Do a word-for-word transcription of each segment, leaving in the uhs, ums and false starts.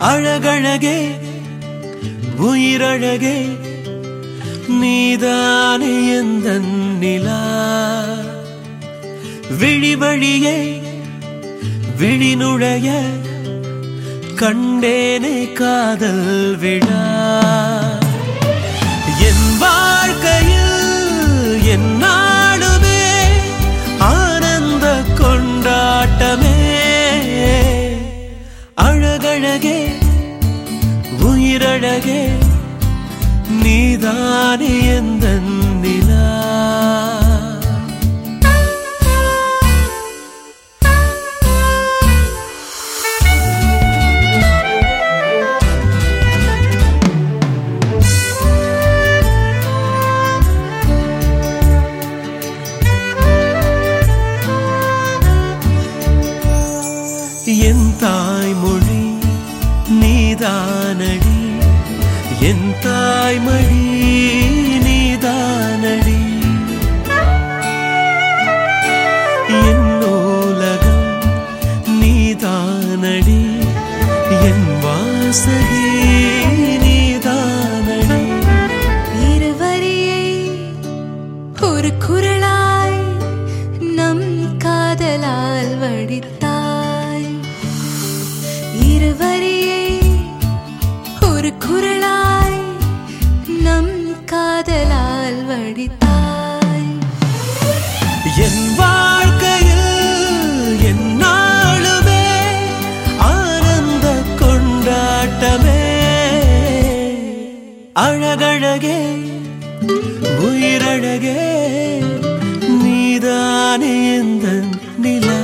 அழகழகே உயிரழகே நீதானே எந்தன் நிலா விழி வழியே விழி நுழைய கண்டேனே காதல் விழா என் வாழ்க்கையில் என்னாலுமே ஆனந்த கொண்டாட்டமே அழகழகே உயிரழகே நீதானே எந்தன் நிலா என் தாய்மொழி நீதானடி என் தாய்மொழி நீதானடி என் நூலகம் நீதானடி என் வாசகி நீதானடி இருவரியை ஒரு குரலாய் நம் காதலால் வடித்தாய் இருவரியை ஒரு குரலாய் நம் காதலால் வடித்தாய் என் வாழ்க்கையில் என்னாலுமே ஆனந்த கொண்டாட்டமே அழகழகே உயிரழகே நீதானே எந்தன் நிலா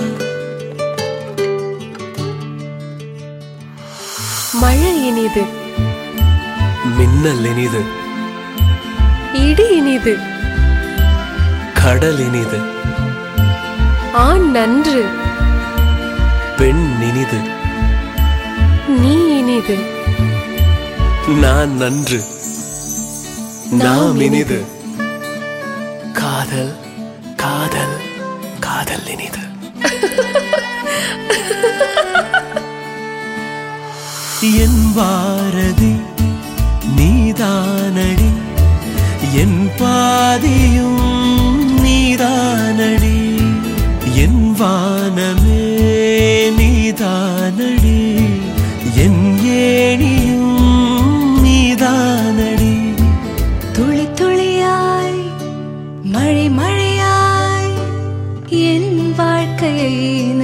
மழை இனிது மின்னல் இனிது இடி இனிது கடல் இனிது ஆண் நன்று பெண் இனிது நீ இனிது நான் நன்று நாம் இனிது காதல் காதல் காதல் இனிது என் பாரதி நீதானடி என் பாதியும் நீதானடி என் வானமே நீதானடி என் ஏணியும் நீதானடி துளி துளியாய் மழை மழையாய் என் வாழ்க்கையை